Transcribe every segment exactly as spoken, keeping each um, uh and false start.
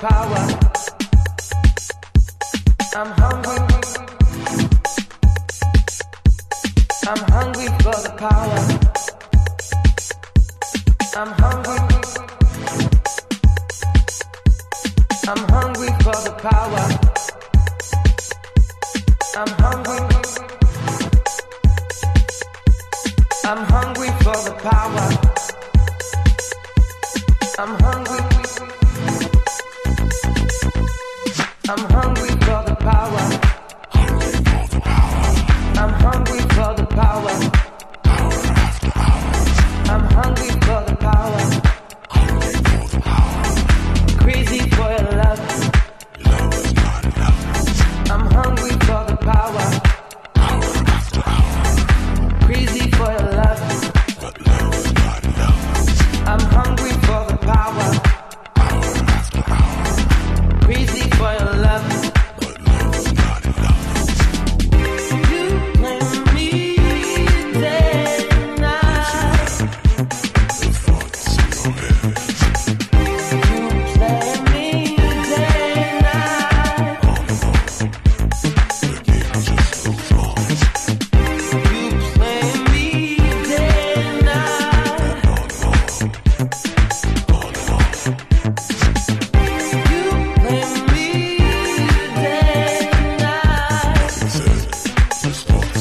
power. I'm hungry. I'm hungry for the power. I'm hungry. I'm hungry for the power. I'm hungry. I'm hungry for the power. I'm hungry. I'm hungry for the power. I'm hungry for the power. I'm hungry for the power. Crazy for your love. I'm hungry for the power. Crazy for your love. I'm hungry for the power. Crazy for your love. You play me day and night. You play me day and night. You play me day and night. You play me day and night.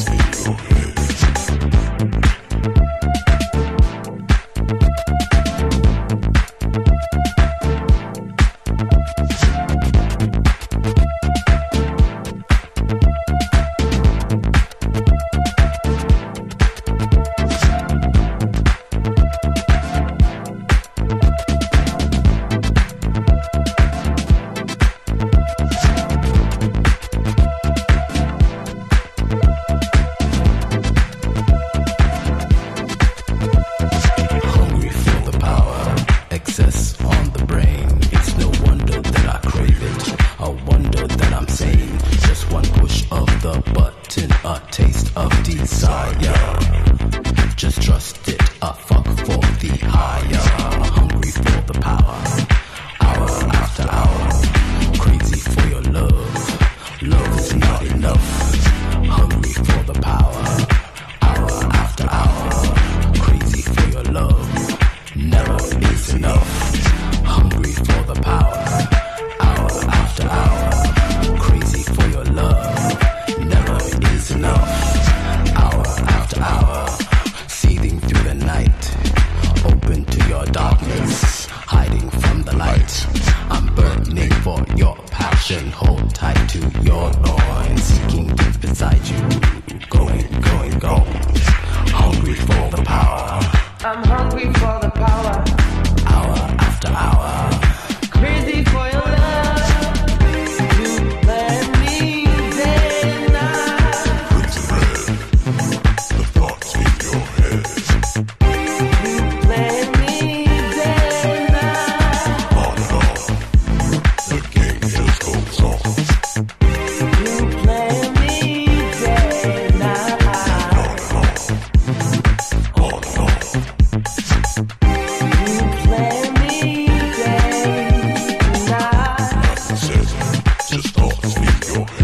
Hungry for the power, excess on the brain. It's no wonder that I crave it. A wonder that I'm sane. Just one push of the button, a taste of desire. Just trust it, a fuck for the higher. Hungry for the power, hour after hour. Crazy for your love, love is not enough. Hungry for the power, hour after hour. Crazy for your love, never is enough. Hungry for the power, hour after hour. Crazy for your love, never is enough. Hour after hour, seething through the night. Open to your darkness, hiding from the light. I'm burning for your passion, hold tight to your loins. Seeking deep inside you, going, going, going. Hungry for the power, I'm hungry for the power. hour after hour. Crazy for your love. You play me day and night. You play me day and night. You play me day and night. You play me day and night. Just thoughts in your head.